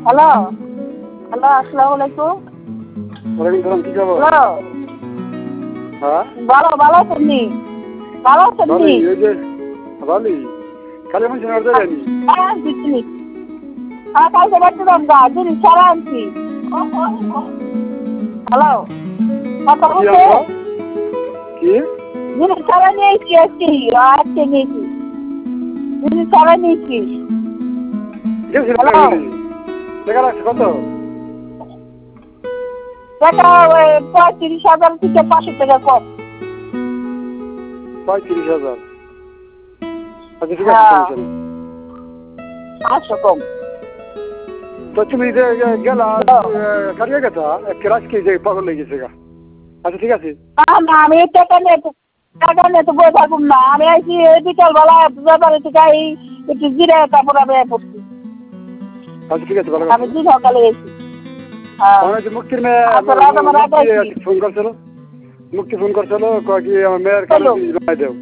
Hello hello, আসসালামু আলাইকুম। ওয়ালাইকুম সালাম, কি খবর? হ্যালো, হ্যাঁ ভালো ভালো আছেন নি? ভালো আছেন নি? ভালোই, এই যে ভালোই। খালি আমি শোনার জানি। হ্যাঁ দিচ্ছি। হ্যাঁ কালকে বাচ্চাদাম গা জিনিস সারা আনছি। হ্যালো, কথা কি বলছে? আনছো? কি? জিনিস সারা নিয়েছি আজকে নিয়েছি। জিনিস সারা নিয়েছি। গেছিল হ্যালো, টাকা লাগছে কত? টাকা ওই 35,000 থেকে 500 টাকা কম। 35,000। আচ্ছা ঠিক আছে, হ্যাঁ সমস্যা নেই। 500 কম। তো তুমি যে গেলা কারিয়া গেছা এক ক্লাস কি যে পাগল লেগে গেছে গা। আচ্ছা ঠিক আছে। না আমি টাকা নিয়ে তো বই থাকুম না। আমি আইছি বিকাল বেলা ব্যাপারে থেকে একটু জিরে কাপড় আমি পড়ছি। আচ্ছা ঠিক আছে, ভালো আমি কথা। দিন সকালে গেছি। হ্যাঁ আমার যে মুক্তির মেয়ে আচ্ছা রাত আমার রাতে আইছি। ফোন করছিল। মুক্তি ফোন করছিল কয় কি আমার মেয়ের চলো কাছে জমা দেও।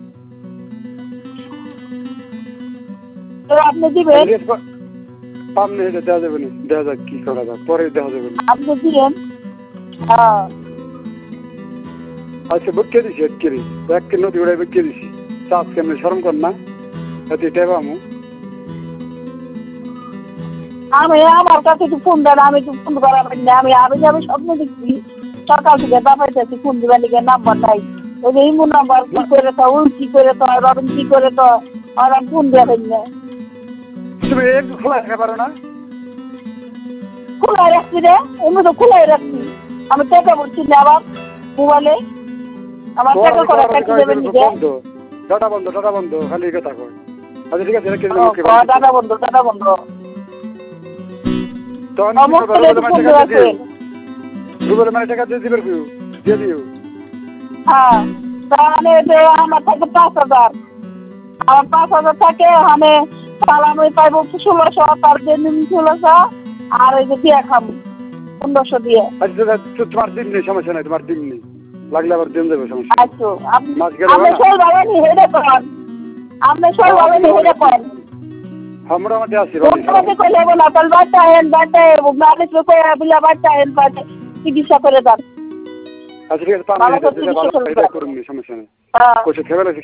তো আপনি দিবেন? সামনে এটা দেওয়া যাবে না, দেওয়া যাক কি করা যাক, পরে দেওয়া যাবে না। আপনি দিবেন? হ্যাঁ আচ্ছা বুঝকে দিছি এক কিলো নদী উড়াই বুঝকে দিছি। চাষ কেমন সরম কর না এতে টেবামু। আমি আমার কাছে একটু ফোন দেন, আমি একটু ফোন করা পারি না। আমি স্বপ্ন দেখছি সকাল থেকে দাবাইতেছি ফোন দিবেন লিখে নাম্বার নাই। ওই যে ইমু নাম্বার কি করে তো ওই কি করে তো রবিন কি করে তো আর আমি ফোন দিয়ে পারি না। তুমি একটু খোলা রাখতে পারো না? খোলাই রাখছি রে, এমনি তো খোলাই রাখছি। আমি টাকা বলছি না আবার মোবাইলে আমার টাকা করে কাটি দেবেন নিজে। বন্ধ, ডাটা বন্ধ খালি এই কথা কয়। আচ্ছা ঠিক আছে, রেখে দিলাম। দাদা বন্ধ তখন কি অমুক করবে? ফোন দিয়ে রাখবেন। রুবেলের মানে টাকা দিয়ে দিবে, দিয়ে দিও। হ্যাঁ তাহলে যে আমার থাকে 5,000, আমার 5,000 থাকে আমি সালামি পাইব 1600, তার জন্য 1600 আর ওই যে দিয়ে খাবো 1500 দিয়ে। আচ্ছা তোমার দিন নেই, সমস্যা নাই, তোমার দিন নেই, লাগলে আবার দিন দেবে, সমস্যা নেই। আচ্ছা মাছ গেলে আপনি না। সব ভালো নি হেডে করেন, আপনি সব ভালো নি হেডে করেন। হ্যাঁ মোটামুটি আছি। মোটামুটি করলে বলো তাহলে বাচ্চা হেন মানুষ বিলা বাচ্চা হেন পাচ্ছে চিকিৎসা করে দেন। আচ্ছা ঠিক আছে, ভালো করে চিকিৎসা করে দেন। করুন, সমস্যা নেই। হ্যাঁ কোথায় খেয়ে